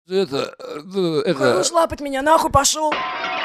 Хорош лапать меня, нахуй пошел.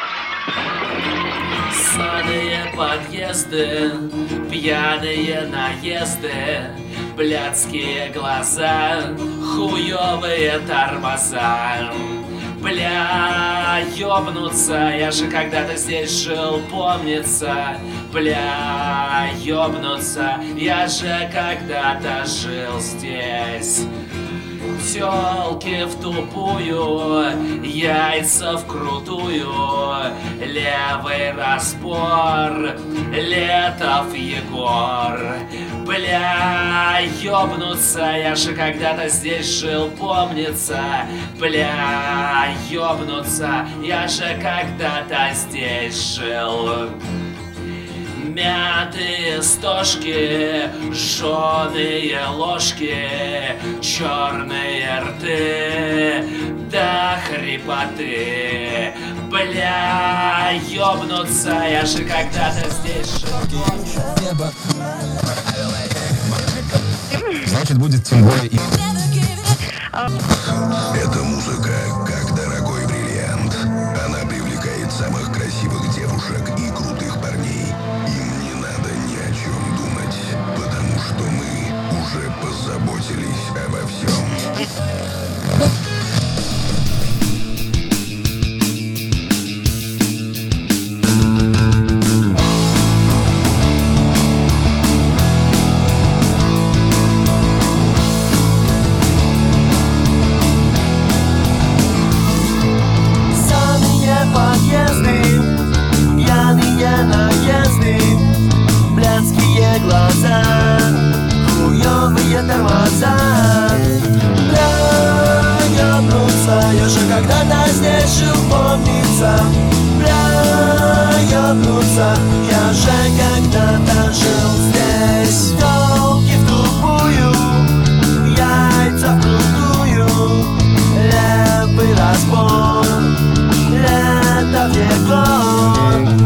Ссаные подъезды, пьяные наезды, блядские глаза, хуёвые тормоза. Бля, ёбнуться, я же когда-то здесь жил, помнится. Бля, ёбнуться, я же когда-то жил здесь. Тёлки в тупую, яйца вкрутую, левый распор, Летов Егор. Бля, ёбнуться, я же когда-то здесь жил, помнится. Бля, ёбнуться, я же когда-то здесь жил. Мятые стошки, жжёные ложки, чёрные рты до хрипоты. Бля, ёбнуться, я же когда-то здесь жил. Значит, будет тем более и... Эта музыка как дорогой бриллиант. Она привлекает самых красивых девушек и крутых парней. Им не надо ни о чем думать, потому что мы уже позаботились обо всем. Блядские глаза, хуёвые тормоза. Бля, ёбнуться, я же когда-то здесь жил, помнится. Бля, ёбнуться, я же когда-то жил здесь. Тёлки в тупую, яйца вкрутую, левый разбор, Летов Егор.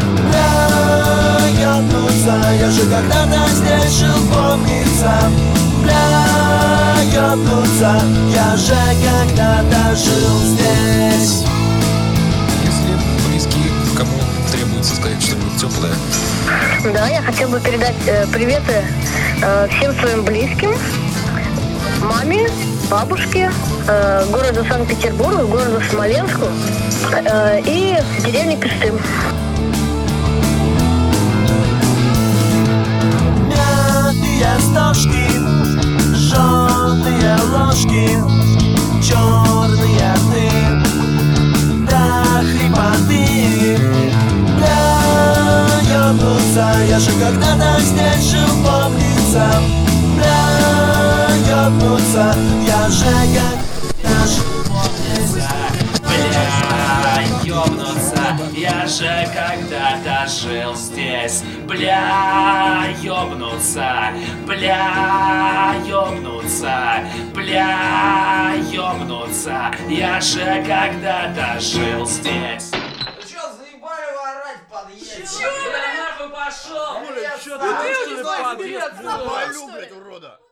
Я же когда-то здесь жил, помнится. Бля, ёбнуться, я же когда-то жил здесь. Если близкие, кому требуется сказать что-нибудь теплое? Да, я хотел бы передать приветы всем своим близким, маме, бабушке, городу Санкт-Петербургу, городу Смоленску и деревне Пестым. Стошки, жжёные ложки, чёрные рты до хрипоты. Бля, ёбнуться, я же когда-то здесь жил, помнится. Бля, ёбнуться, я же когда-то жил, помнится. Бля, ёбнуться, я же когда-то жил здесь. Бля, ёбнуться, бля, ёбнуться, бля, ёбнуться, я же когда-то жил здесь. Вы чё, заебали орать в подъезде? Чё, бля, нахуй пошёл? Чё ты, подъезд? блядь, урода?